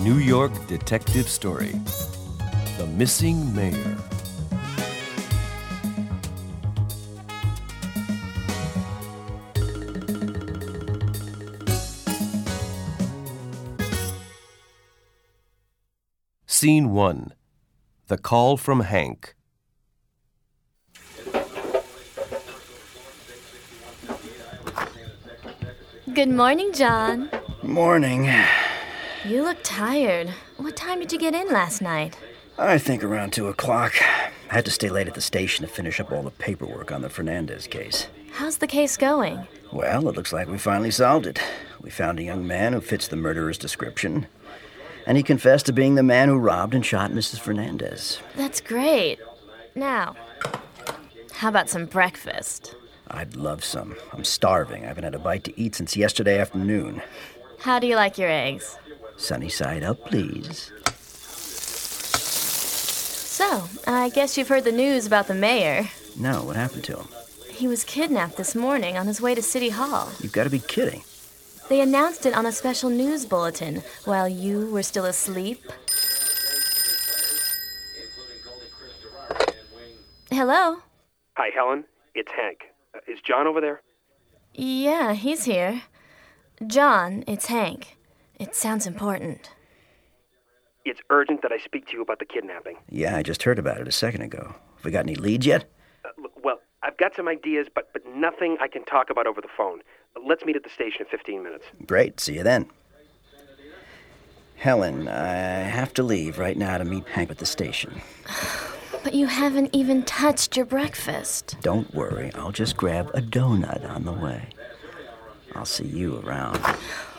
New York detective story. The Missing Mayor. Scene 1. The Call from Hank. Good morning, John. Morning. You look tired. What time did you get in last night? I think around 2 o'clock. I had to stay late at the station to finish up all the paperwork on the Fernandez case. How's the case going? Well, it looks like we finally solved it. We found a young man who fits the murderer's description, and he confessed to being the man who robbed and shot Mrs. Fernandez. That's great. Now, how about some breakfast? I'd love some. I'm starving. I haven't had a bite to eat since yesterday afternoon. How do you like your eggs? Sunny side up, please. So, I guess you've heard the news about the mayor. No, what happened to him? He was kidnapped this morning on his way to City Hall. You've got to be kidding. They announced it on a special news bulletin while you were still asleep. Hello? Hi, Helen. It's Hank. Is John over there? Yeah, he's here. John, it's Hank. It sounds important. It's urgent that I speak to you about the kidnapping. Yeah, I just heard about it a second ago. Have we got any leads yet? Well, I've got some ideas, but nothing I can talk about over the phone. Let's meet at the station in 15 minutes. Great. See you then. Helen, I have to leave right now to meet Hank at the station. But you haven't even touched your breakfast. Don't worry. I'll just grab a donut on the way. I'll see you around.